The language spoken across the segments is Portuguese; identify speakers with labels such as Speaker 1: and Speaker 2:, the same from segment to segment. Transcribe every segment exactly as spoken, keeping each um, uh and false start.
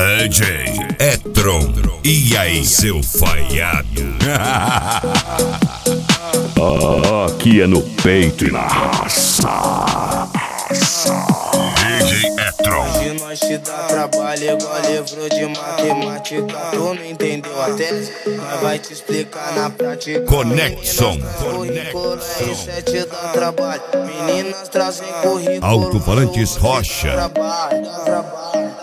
Speaker 1: D J Etron, e aí seu falhado?
Speaker 2: Aqui é no peito e na raça.
Speaker 1: D J Etron.
Speaker 3: Se nós te dá trabalho igual livro de matemática, tu não entendeu a tese? Nós vai te explicar na prática.
Speaker 1: Conexão.
Speaker 3: Currículo isso é te dá trabalho. Meninas trazem currículo.
Speaker 1: Alto-falantes Rocha.
Speaker 3: Trabalho, trabalho.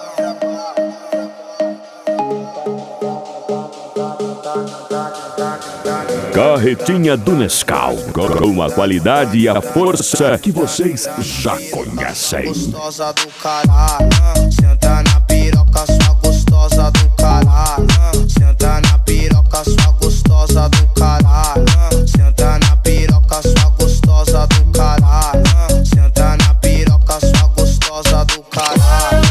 Speaker 2: Carretinha do Nescau, com a qualidade e a força que vocês já conhecem.
Speaker 3: Gostosa do caralho, senta na piroca, sua gostosa do caralho. Senta na piroca, sua gostosa do caralho. Senta na piroca, sua gostosa do caralho. Senta na piroca, sua gostosa do caralho.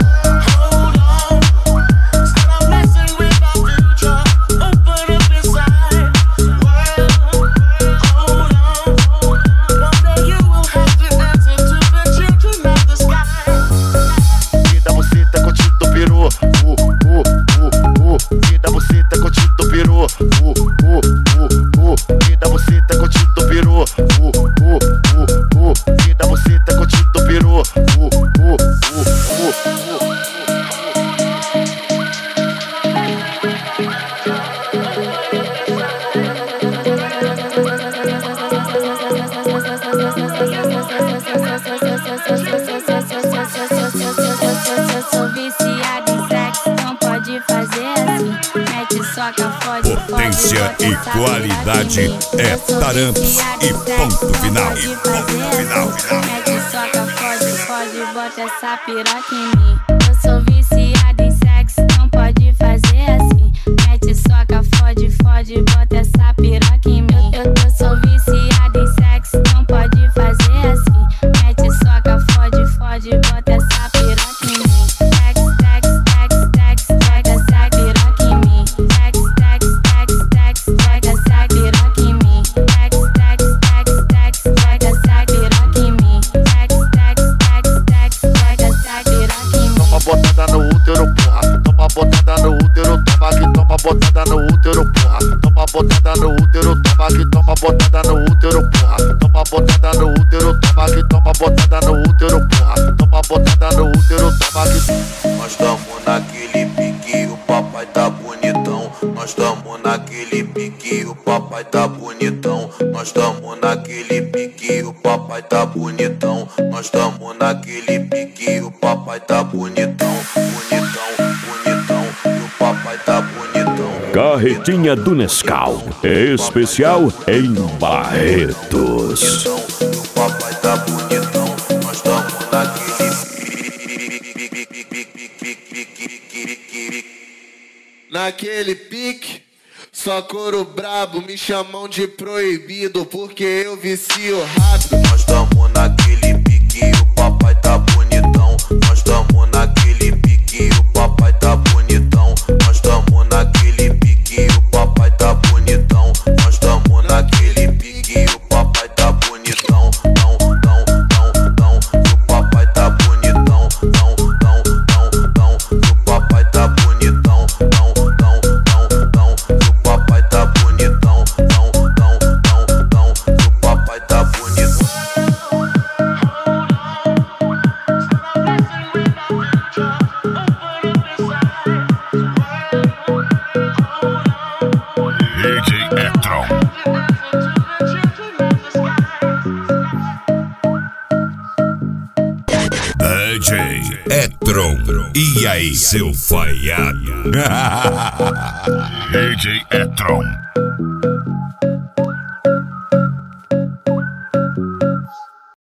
Speaker 1: Potência e qualidade é Taramps e ponto final. E ponto final.
Speaker 4: Mete soca, fode, fode, bota essa piroca em mim. Eu sou viciada em sexo, não pode fazer assim. Mete soca, fode, fode, bota essa piroca em mim. Eu, eu sou viciada em sexo, não pode fazer assim. Mete soca, fode, fode, bota essa piroca em mim. Sex, sex, sex, sex, sex, essa piroca em mim. Sex, sex, sex, sex, sex, essa piroca em mim. Sex, sex, sex, sex, sex, essa piroca em mim. Sex, sex, sex, sex, sex, essa piroca em mim.
Speaker 5: Toma botada no útero, porra. Toma botada no útero, toma aqui, toma botada no útero, porra. Toma botada no útero, toma aqui, toma botada no útero, porra. Toma botada no útero, toma aqui, toma botada no útero, porra. Toma botada no útero, toma aqui. Nós tamo naquele pique, o papai tá bonitão. Nós tamo naquele pique, o papai tá bonitão. Nós tamo naquele pique, o papai tá bonitão. Nós tamo naquele pique, o papai tá bonitão. Bonitão, bonitão, e o papai tá bonitão.
Speaker 2: Carretinha do Nescau, especial em Barretos.
Speaker 5: Bonitão, e o papai tá bonitão. Nós tamo naquele naquele pique, só couro brabo, me chamam de proibido porque eu vicio rápido. Nós tamo naquele pique, o papai tá bonitão. Nós tamo naquele pique, o papai tá bonitão. Nós tamo naquele pique, o papai tá bonitão. Nós tamo naquele pique, o papai tá bonitão. Não, não, não, não, e o papai tá bonitão. Não, não, não, não, e o papai tá bonitão. Não, não, não, não, e o papai tá bonitão. Não, não, não, não, e o papai tá bonitão.
Speaker 1: D J Etron. D J Etron, e aí seu falhado? D J Etron.